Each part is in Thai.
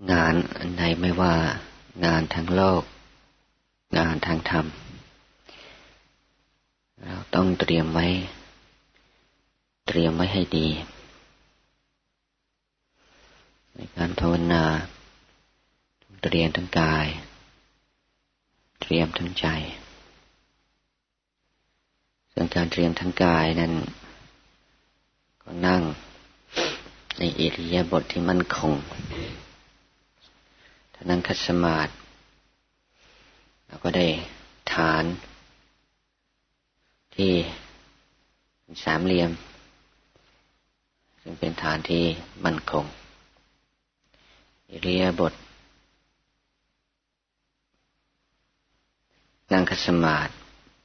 งานอันใดไม่ว่างานทางโลกงานทางธรรมเราต้องเตรียมไว้ให้ดีในการภาวนาเตรียมทั้งกายเตรียมทั้งใจส่วนการเตรียมทั้งกายนั้นก็นั่งในอิริยาบถที่มั่นคงถ้านั่งคัดสมาธิเราก็ได้ฐานที่เป็นสามเหลี่ยมซึ่งเป็นฐานที่มั่นคงอิริยาบถนั่งคัดสมาธิ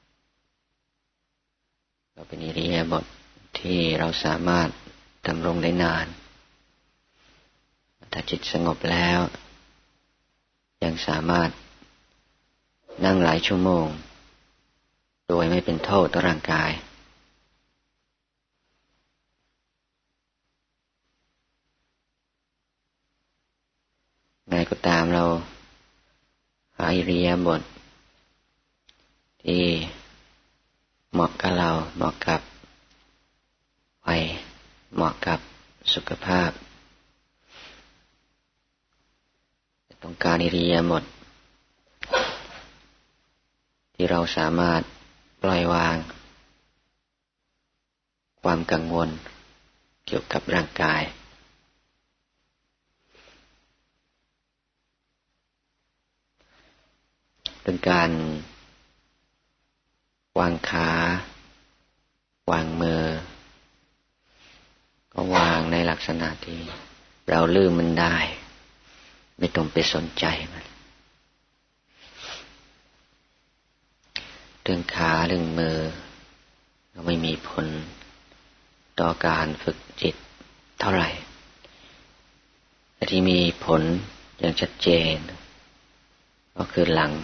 ก็เป็นอิริยาบถที่เราสามารถดำรงได้นานถ้าจิตสงบแล้วยังสามารถนั่งหลายชั่วโมงโดยไม่เป็นโทษต่อร่างกายไงก็ตามเราหาอิริยาบถที่เหมาะกับเราเหมาะกับวัยเหมาะกับสุขภาพต้องการอิริยาบถที่เราสามารถปล่อยวางความกังวลเกี่ยวกับร่างกายเป็นการวางขาวางมือก็วางในลักษณะที่เราลืมมันได้ไม่ต้องไปสนใจมันเรื่องขาเรื่องมือก็ไม่มีผลต่อการฝึกจิตเท่าไหร่แต่ที่มีผลอย่างชัดเจนก็คือหลัง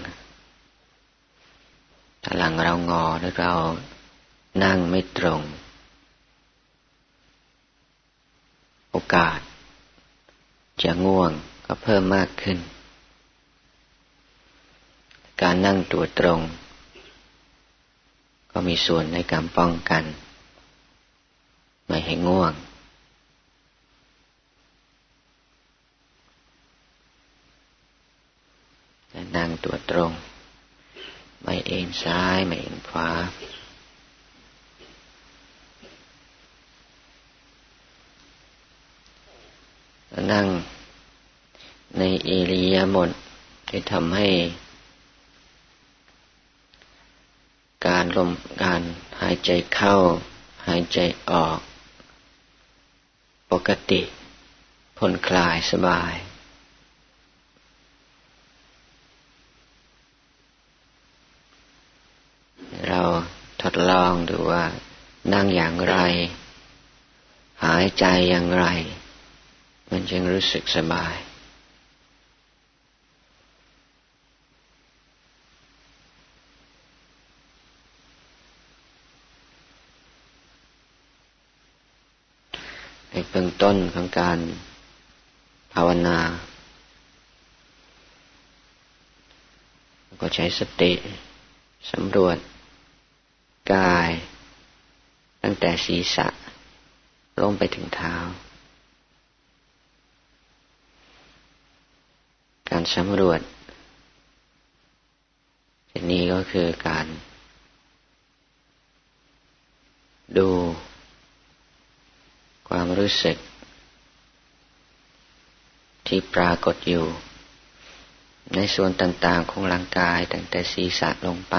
ถ้าหลังเรางอหรือเรานั่งไม่ตรงโอกาสจะง่วงก็เพิ่มมากขึ้นการนั่งตัวตรงก็มีส่วนในการป้องกันไม่ให้ง่วงนั่งตัวตรงไม่เอ็นซ้ายไม่เอ็นขวานั่งในอิริยาบถที่ทำให้การหายใจเข้าหายใจออกปกติผ่อนคลายสบายเราทดลองดูว่านั่งอย่างไรหายใจอย่างไรมันจึงรู้สึกสบายในเบื้องต้นของการภาวนาก็ใช้สติสำรวจกายตั้งแต่ศีรษะลงไปถึงเท้าการสำรวจที่นี้ก็คือการดูความรู้สึกที่ปรากฏอยู่ในส่วนต่างๆของร่างกายตั้งแต่ศีรษะลงไป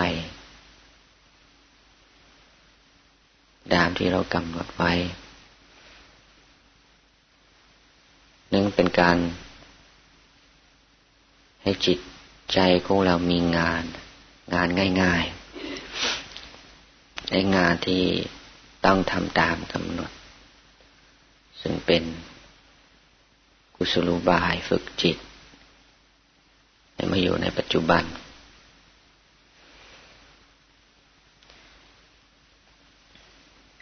ตามที่เรากำหนดไว้นั่นเป็นการให้จิตใจของเรามีงานง่ายๆในงานที่ต้องทำตามกำหนดซึ่งเป็นกุศโลบายฝึกจิตให้มาอยู่ในปัจจุบัน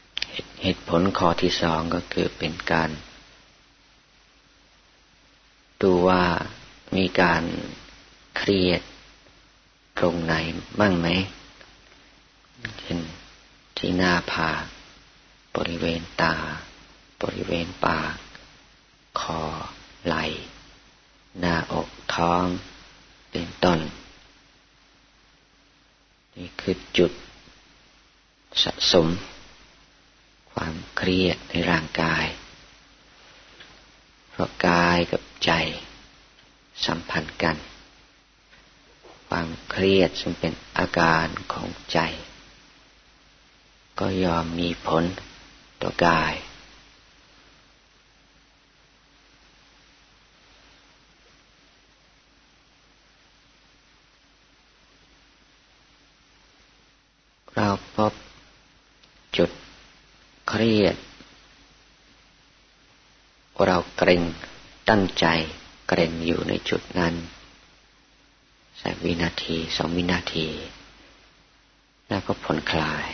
เหตุผลข้อที่สองก็คือเป็นการดูว่ามีการเครียดตรงไหนบ้างไหมเช่นที่หน้าผากบริเวณตาบริเวณปากคอไหล่หน้าอกท้องเป็นต้นนี่คือจุดสะสมความเครียดในร่างกายเพราะกายกับใจสัมพันธ์กันความเครียดซึ่งเป็นอาการของใจก็ยอมมีผลต่อกายเราพบจุดเครียดเราเกร็งตั้งใจเกร็งอยู่ในจุดนั้นสักวินาที2 วินาทีแล้วก็ผ่อนคลาย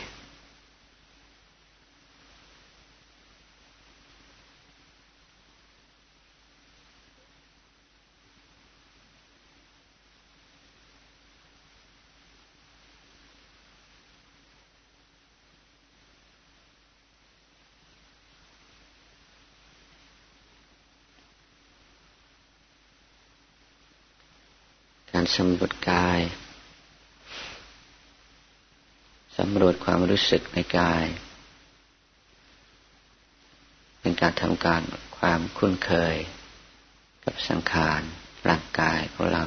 การสำรวจกายสำรวจความรู้สึกในกายเป็นการทำการความคุ้นเคยกับสังขารร่างกายของเรา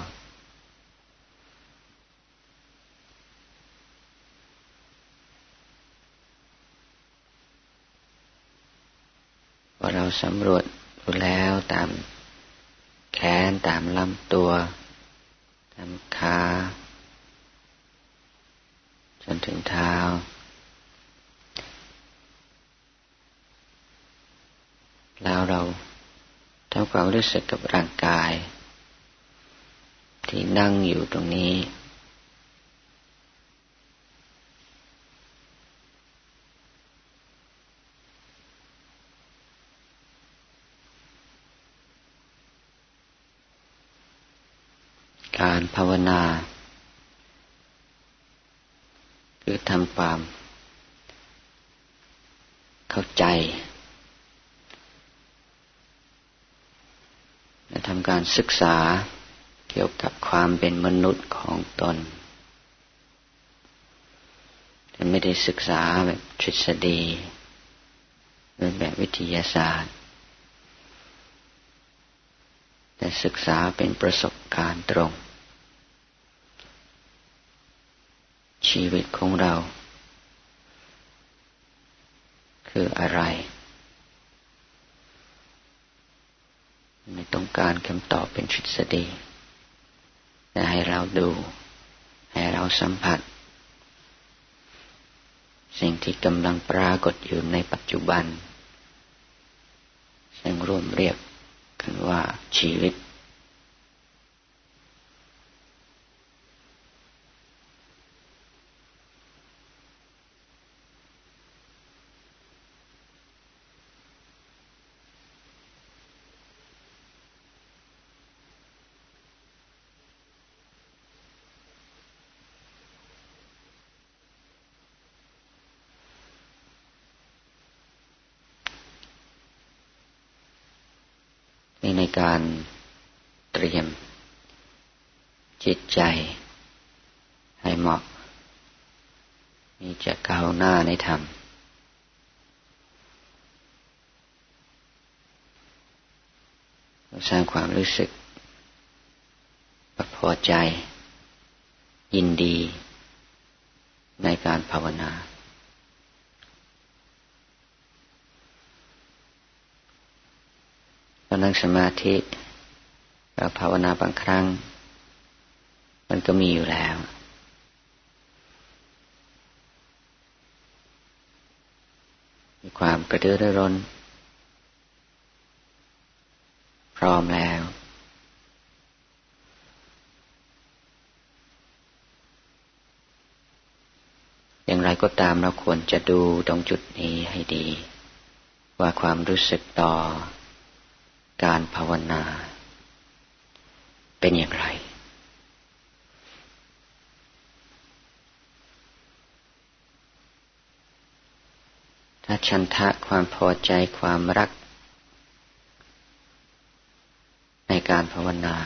พอเราสำรวจดูแล้วตามแขนตามลำตัวตามขาจนถึงเท้าแล้วเราทำความรู้สึกกับร่างกายที่นั่งอยู่ตรงนี้การภาวนาคือทำความเข้าใจและทำการศึกษาเกี่ยวกับความเป็นมนุษย์ของตนแต่ไม่ได้ศึกษาแบบทฤษฎีหรือแบบวิทยาศาสตร์แต่ศึกษาเป็นประสบการณ์ตรงชีวิตของเราคืออะไรไม่ต้องการคำตอบเป็นทฤษฎีแต่ให้เราดูให้เราสัมผัสสิ่งที่กำลังปรากฏอยู่ในปัจจุบันซึ่งรวมเรียกกันว่าชีวิตในการเตรียมจิตใจให้เหมาะนี่จะก้าวหน้าในธรรมสร้างความรู้สึกพอใจยินดีในการภาวนาเรานั่งสมาธิเราภาวนาบางครั้งมันก็มีอยู่แล้วมีความกระตือรือร้นพร้อมแล้วอย่างไรก็ตามเราควรจะดูตรงจุดนี้ให้ดีว่าความรู้สึกต่อการภาวนาเป็นอย่างไรถ้าฉันทะความพอใจความรักในการภาวนา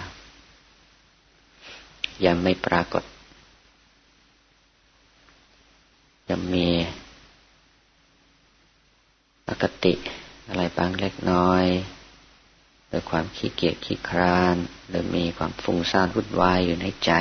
ยังไม่ปรากฏยังมีอคติอะไรบางเล็กน้อยหรือความขี้เกียจขี้คร้านหรือมีความฟุ้งซ่านวุ่นวายอยู่ในใจ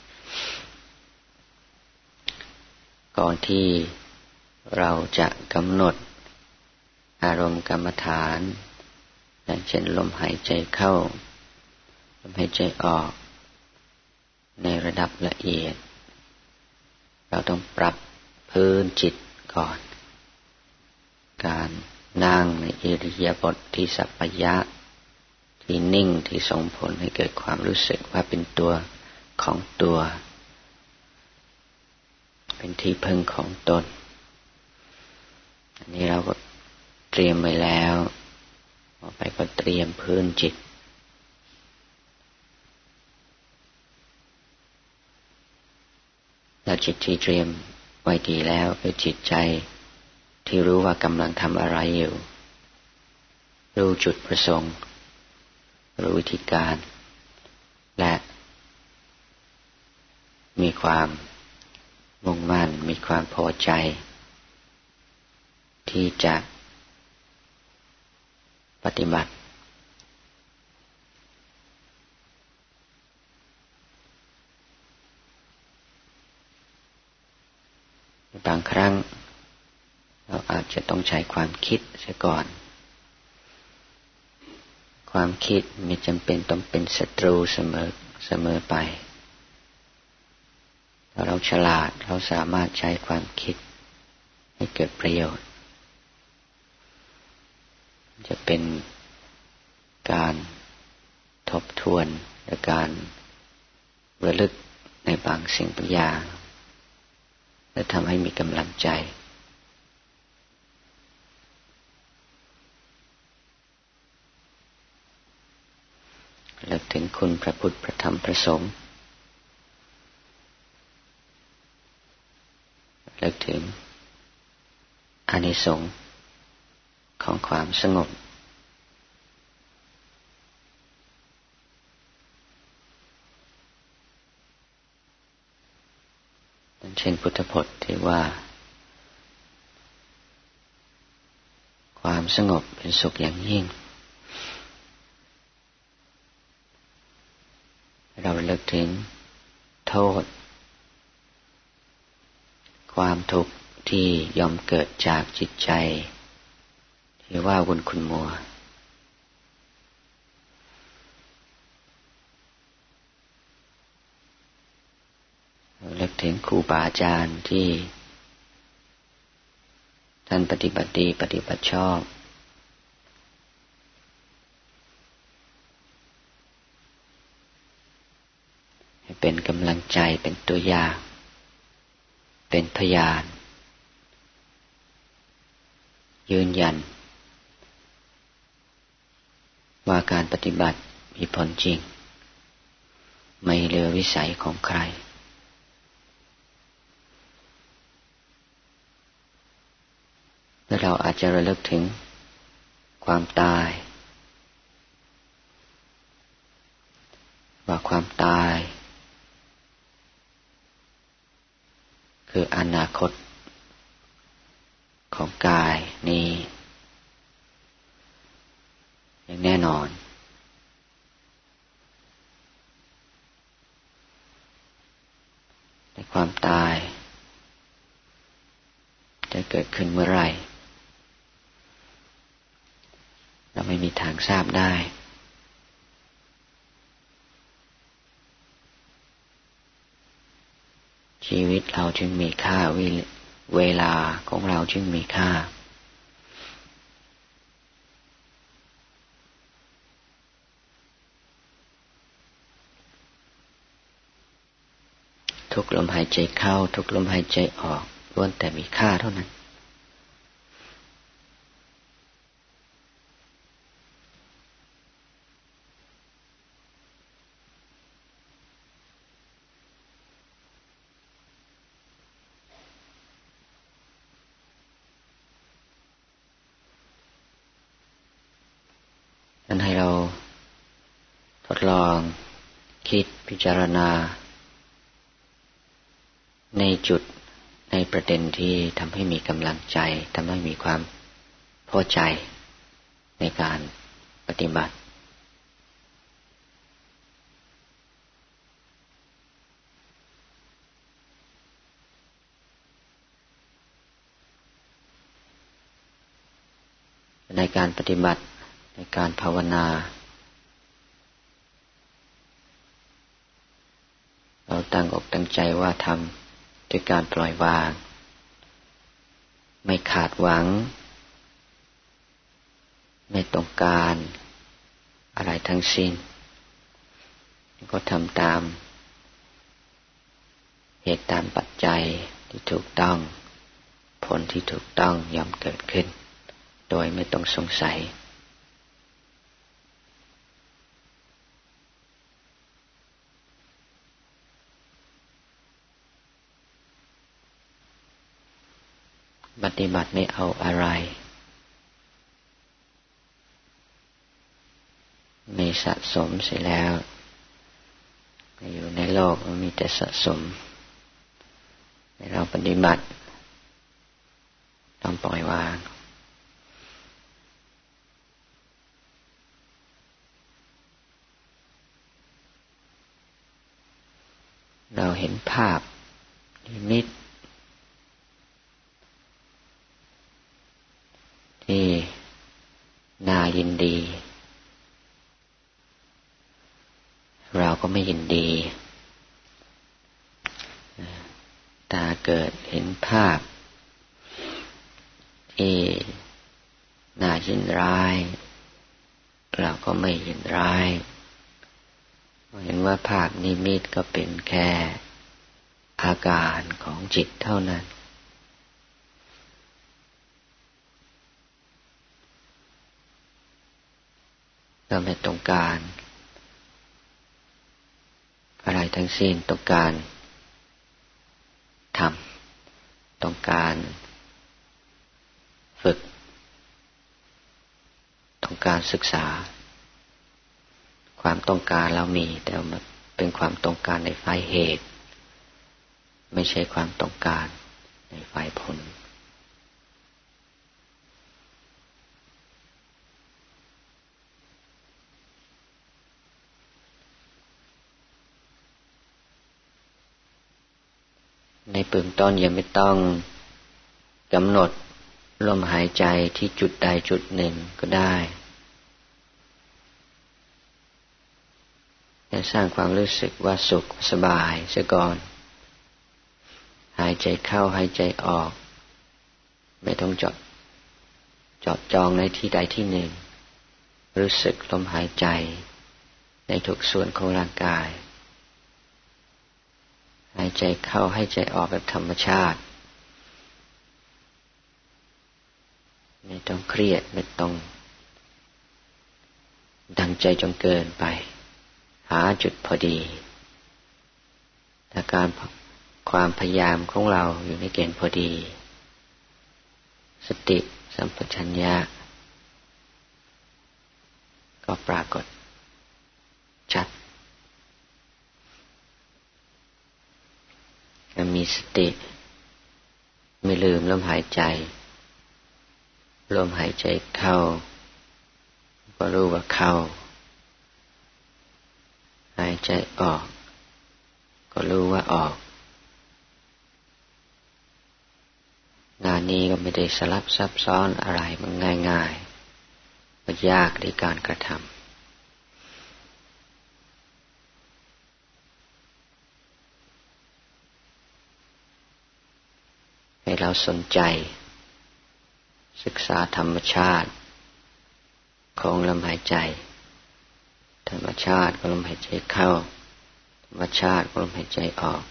ก่อนที่เราจะกำหนดอารมณ์กรรมฐานอย่างเช่นลมหายใจเข้าลมหายใจออกในระดับละเอียดเราต้องปรับพื้นจิตก่อนการนั่งในอิริยาบถที่สัปปายะที่นิ่งที่ส่งผลให้เกิดความรู้สึกว่าเป็นตัวของตัวเป็นที่พึ่งของตนอันนี้เราก็เตรียมไว้แล้วต่อไปก็เตรียมพื้นจิตแล้วจิตที่เตรียมไว้ดีแล้วคือจิตใจที่รู้ว่ากำลังทำอะไรอยู่รู้จุดประสงค์รู้วิธีการและมีความมุ่งมั่นมีความพอใจที่จะปฏิบัติบางครั้งเราอาจจะต้องใช้ความคิดเสียก่อนความคิดไม่จำเป็นต้องเป็นศัตรูเสมอไปถ้าเราฉลาดเราสามารถใช้ความคิดให้เกิดประโยชน์จะเป็นการทบทวนหรือการระลึกในบางสิ่งบางอย่างและทำให้มีกำลังใจระลึกถึงคุณพระพุทธพระธรรมพระสงฆ์ระลึกถึงอานิสงส์ของความสงบเช่นพุทธพจน์ที่ว่าความสงบเป็นสุขอย่างยิ่งเราระลึกถึงโทษความทุกข์ที่ย่อมเกิดจากจิตใจที่ว่าวุ่นขุ่นมัวเราระลึกถึงครูบาอาจารย์ที่ท่านปฏิบัติดีปฏิบัติชอบให้เป็นกำลังใจเป็นตัวอย่างเป็นพยานยืนยันว่าการปฏิบัติมีผลจริงไม่เหลือวิสัยของใครและเราอาจจะระลึกถึงความตายว่าความตายคืออนาคตของกายนี้อย่างแน่นอนแต่ความตายจะเกิดขึ้นเมื่อไหร่เราไม่มีทางทราบได้ชีวิตเราจึงมีค่าเวลาของเราจึงมีค่าทุกลมหายใจเข้าทุกลมหายใจออกล้วนแต่มีค่าเท่านั้นนั้นให้เราทดลองคิดพิจารณาในจุดในประเด็นที่ทำให้มีกำลังใจทำให้มีความพอใจในการปฏิบัติในการปฏิบัติในการภาวนาเราตั้งอกตั้งใจว่าทำด้วยการปล่อยวางไม่ขาดหวังไม่ต้องการอะไรทั้งสิ้นก็ทำตามเหตุตามปัจจัยที่ถูกต้องผลที่ถูกต้องย่อมเกิดขึ้นโดยไม่ต้องสงสัยปฏิบัติไม่เอาอะไรไม่สะสมเสียแล้วอยู่ในโลกมันมีแต่สะสมให้เราปฏิบัติต้องปล่อยวางเราเห็นภาพนิมิตที่น่ายินดีเราก็ไม่ยินดีตาเกิดเห็นภาพที่น่ายินร้ายเราก็ไม่ยินร้ายเห็นว่าภาพนิมิตก็เป็นแค่อาการของจิตเท่านั้นเราไม่ต้องการอะไรทั้งสิ้นต้องการทำต้องการฝึกต้องการศึกษาความต้องการเรามีแต่มันเป็นความต้องการในฝ่ายเหตุไม่ใช่ความต้องการในฝ่ายผลในเบื้องต้นยังไม่ต้องกำหนดลมหายใจที่จุดใดจุดหนึ่งก็ได้แต่สร้างความรู้สึกว่าสุขสบายเสียก่อนหายใจเข้าหายใจออกไม่ต้องเจาะจองในที่ใดที่หนึ่งรู้สึกลมหายใจในทุกส่วนของร่างกายหายใจเข้าหายใจออกแบบธรรมชาติไม่ต้องเครียดไม่ต้องดังใจจนเกินไปหาจุดพอดีถ้าความพยายามของเราอยู่ในเกณฑ์พอดีสติสัมปชัญญะก็ปรากฏชัดมีสติไม่ลืมลมหายใจลมหายใจเข้าก็รู้ว่าเข้าหายใจออกก็รู้ว่าออกงานนี้ก็ไม่ได้สลับซับซ้อนอะไรมันง่ายๆมันยากในการกระทำให้เราสนใจศึกษาธรรมชาติของลมหายใจธรรมชาติของลมหายใจเข้าธรรมชาติของลมหายใจออก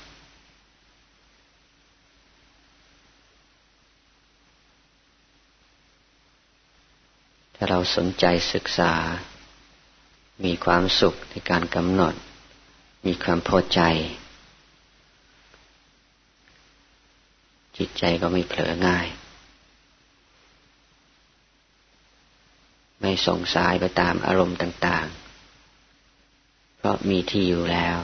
ถ้าเราสนใจศึกษามีความสุขในการกำหนดมีความพอใจจิตใจก็ไม่เผลอง่ายไม่ส่งสายไปตามอารมณ์ต่างๆเพราะมีที่อยู่แล้ว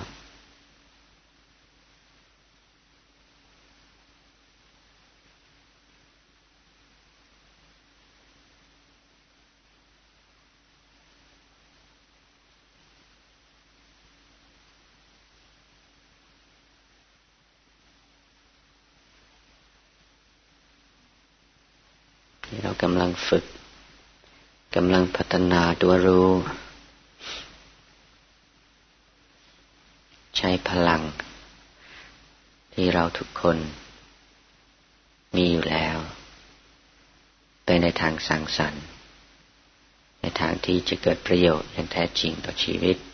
เรากำลังฝึกกำลังพัฒนาตัวรู้ใช้พลังที่เราทุกคนมีอยู่แล้วไปในทางสร้างสรรค์ในทางที่จะเกิดประโยชน์อย่างแท้จริงต่อชีวิต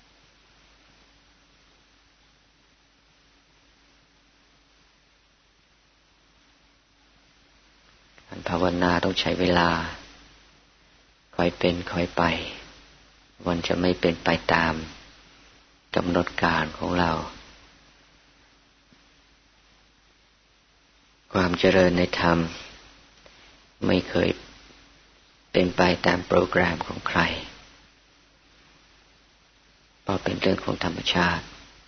การภาวนาต้องใช้เวลาค่อยเป็นค่อยไปมันจะไม่เป็นไปตามกำหนดการของเราความเจริญในธรรมไม่เคยเป็นไปตามโปรแกรมของใครเพราะเป็นเรื่องของธรรมชาติ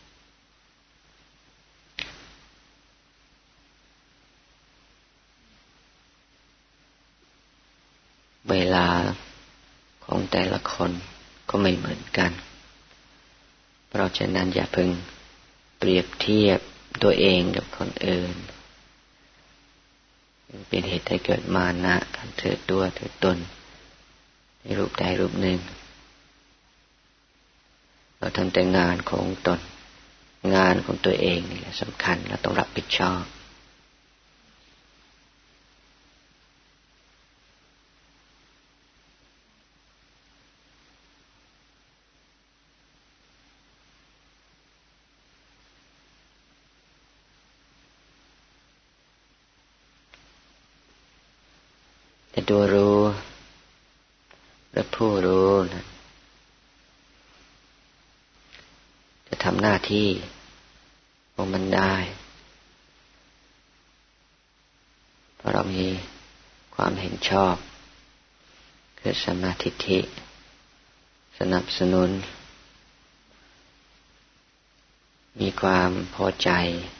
เวลาของแต่ละคนก็ไม่เหมือนกันเพราะฉะนั้นอย่าเพิ่งเปรียบเทียบตัวเองกับคนอื่นเป็นเหตุให้เกิดมานะการถือตัวถือตนในรูปใดรูปหนึ่งเราทำแต่งานของตนงานของตัวเองนี่แหละสำคัญเราต้องรับผิดชอบแต่ตัวรู้และผู้รู้นะจะทำหน้าที่ของมันได้เพราะเรามีความเห็นชอบคือสัมมาทิฏฐิสนับสนุนมีความพอใจ